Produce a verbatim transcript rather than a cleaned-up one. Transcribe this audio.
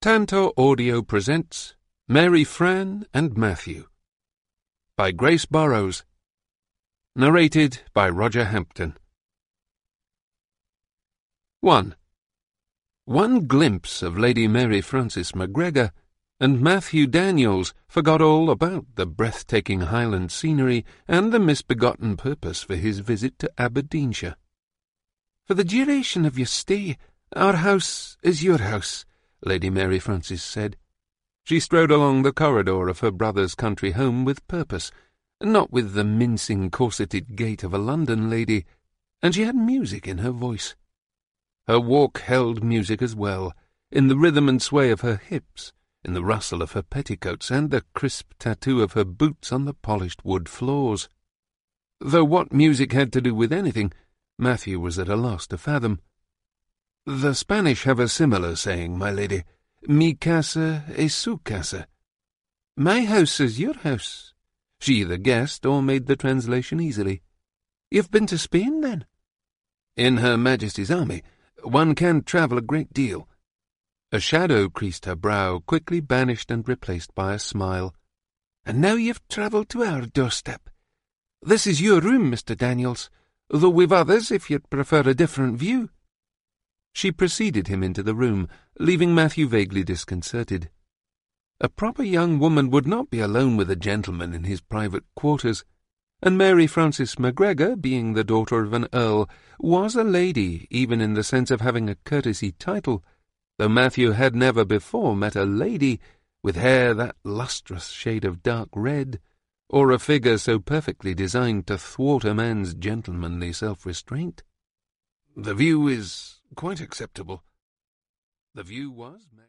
Tantor Audio presents Mary Fran and Matthew by Grace Burrows. Narrated by Roger Hampton. one. One glimpse of Lady Mary Frances MacGregor, and Matthew Daniels forgot all about the breathtaking Highland scenery and the misbegotten purpose for his visit to Aberdeenshire. "For the duration of your stay, our house is your house," Lady Mary Frances said. She strode along the corridor of her brother's country home with purpose, not with the mincing corseted gait of a London lady, and she had music in her voice. Her walk held music as well, in the rhythm and sway of her hips, in the rustle of her petticoats, and the crisp tattoo of her boots on the polished wood floors. Though what music had to do with anything, Matthew was at a loss to fathom. "The Spanish have a similar saying, my lady. Mi casa es su casa. My house is your house." She either guessed or made the translation easily. "You've been to Spain, then?" "In Her Majesty's army. One can travel a great deal." A shadow creased her brow, quickly banished and replaced by a smile. "And now you've travelled to our doorstep. This is your room, Mister Daniels, though we've others if you'd prefer a different view." She preceded him into the room, leaving Matthew vaguely disconcerted. A proper young woman would not be alone with a gentleman in his private quarters, and Mary Frances MacGregor, being the daughter of an earl, was a lady, even in the sense of having a courtesy title, though Matthew had never before met a lady with hair that lustrous shade of dark red, or a figure so perfectly designed to thwart a man's gentlemanly self-restraint. "The view is quite acceptable." The view was